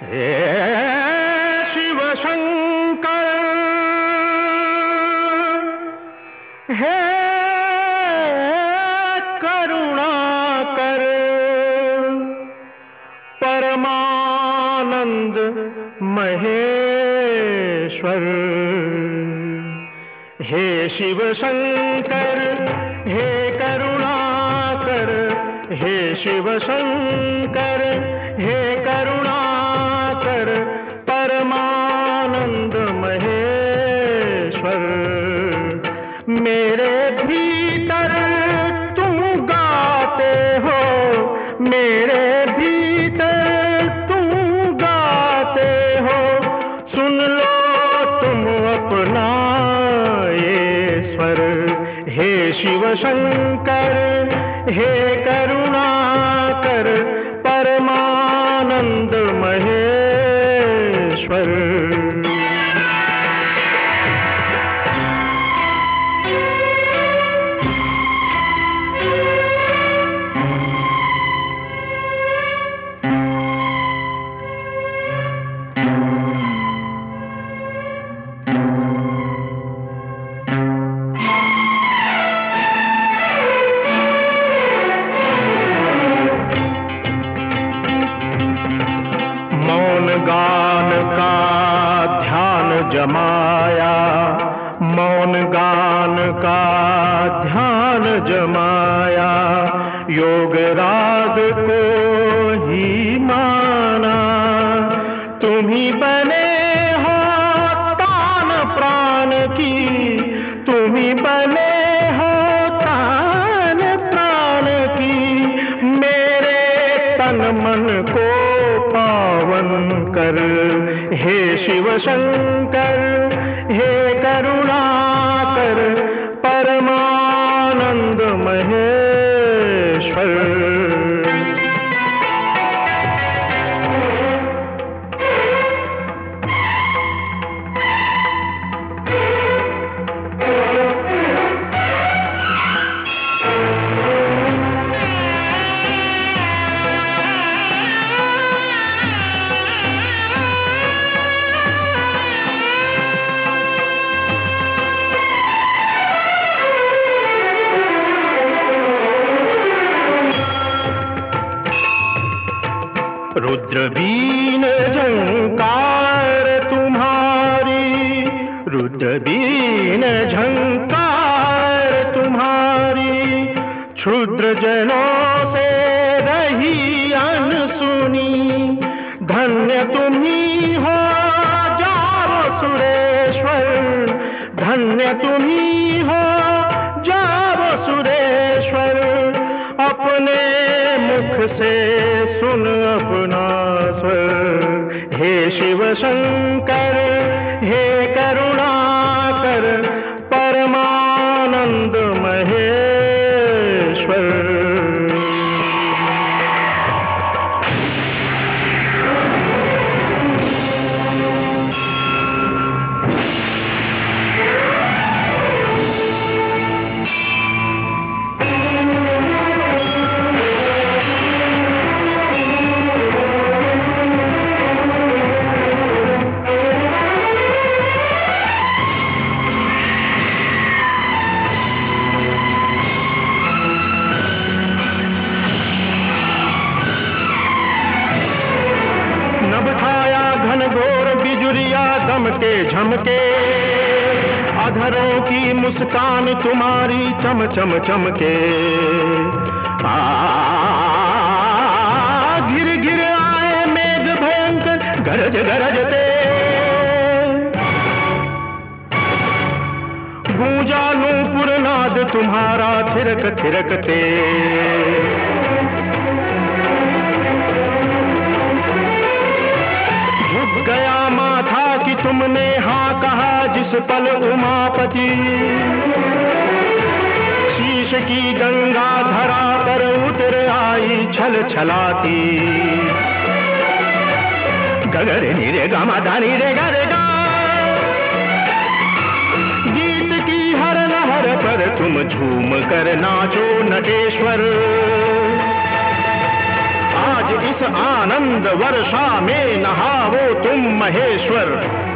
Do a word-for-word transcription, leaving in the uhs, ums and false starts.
हे शिव शंकर, हे करुणाकर, परमानंद महेश्वर। हे शिव शंकर, हे करुणाकर, हे शिव शंकर, हे करुणाकर, परमानंद महेश्वर। मेरे भीतर तुम गाते हो, मेरे भीतर तुम गाते हो, सुन लो तुम अपना ये स्वर। हे शिव शंकर, हे करुणाकर, परमानंद महेश्वर। गान का ध्यान जमाया, मौन गान का ध्यान जमाया, योग राग को ही माना। तुम ही बने हो तान प्राण की, तुम ही बने हो तान प्राण की। मेरे तन मन को पावन कर, हे शिव शंकर, हे करुणाकर, परमानंद महेश्वर। रुद्रबीन झंकार तुम्हारी, रुद्रबीन झंकार तुम्हारी, क्षुद्र जनों से रही अनसुनी। धन्य तुम्ही हो जाओ सुरेश्वर, धन्य तुम्ही हो जाओ सुरेश्वर। अपने मुख से सुन अपना स्वर, हे शिव शंकर, हे करुणाकर, परमानंद महेश्वर। दमके झमके अधरों की मुस्कान तुम्हारी चम चम चमके। आ गिर गिर आए मेघ भयंकर गरज गरजते, गूंजा नूपुर नाद तुम्हारा थिरक थिरकते। झुक गया माथा कि तुमने हाँ कहा जिस पल उमापति। शीश की गंगा धरा पर उतर आई छल छलाती। गगर नीरे गामा दानी रे गा रे गा। गीत की हर लहर पर तुम झूम कर नाचो नटेश्वर। आज इस आनंद वर्षा में नहाओ तुम महेश्वर।